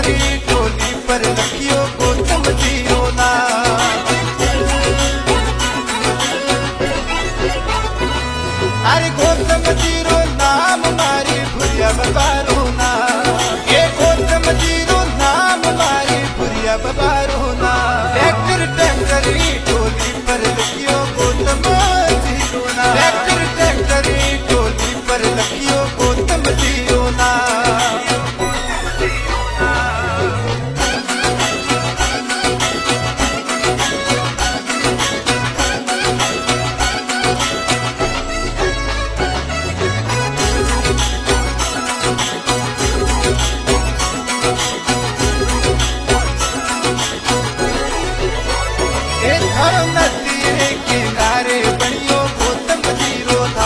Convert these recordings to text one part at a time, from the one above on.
टैंकरी टोली पर लखियो गौतम जीरो ना। अरे गौतम जीरो नाम मारी भुरिया बबारो ना। ये गौतम जीरो नाम मारी भुरिया बबारो ना। टैंकरी टोली पर लखियो गौतम जीरो ना। टैंकरी टोली पर लखियो गौतम जीरो ना। नदी किनारे बनियो गौतम जीरो था।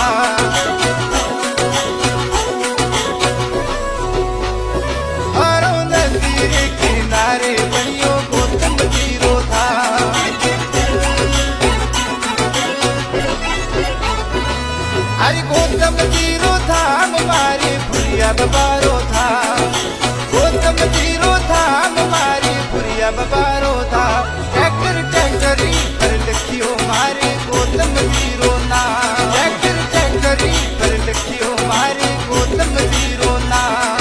नदी किनारे बनियो गौतम जीरो था। अरे गौतम जीरो था हमारी भुरिया बबारो था। गौतम जीरो था हमारी भुरिया बबारो था। टैंकरी पर लखियो मारे गौतम जीरो ना। टैंकरी पर लखियो मारे गौतम जीरो ना।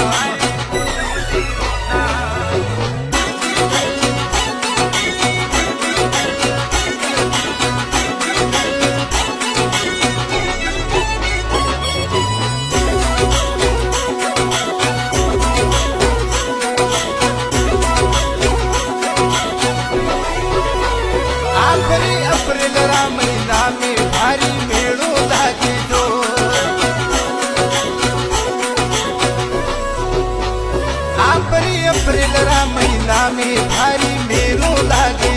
अप्रैल महीना में भारी मेड़ो लागे जो। अप्रैल महीना में भारी मेड़ो लागे